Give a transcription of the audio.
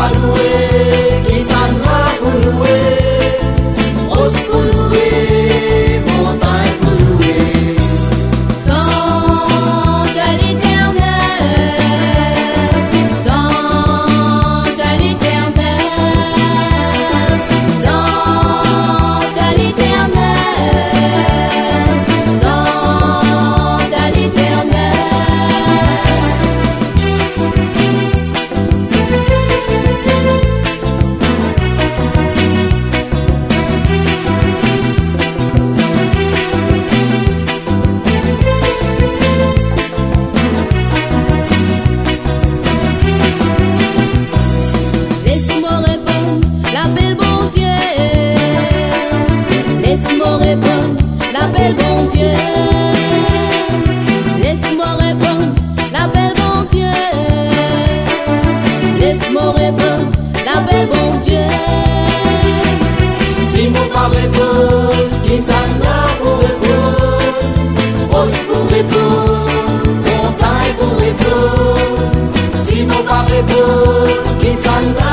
pas louer, qui s'en a pour louer, rose pour louer, montagne pour louer. Sans l'éternel, sans l'éternel, sans l'éternel, sans l'éternel. Laisse-moi répondre, l'appel bon Dieu. Laisse-moi répondre, l'appel bon Dieu. Laisse-moi répondre, l'appel bon Dieu. Laisse-moi répondre, l'appel bon Dieu. Si mon pas répondre, qui s'en a pour répondre, rose pour répondre, montagne pour répondre. Si mon pas répondre, qui s'en a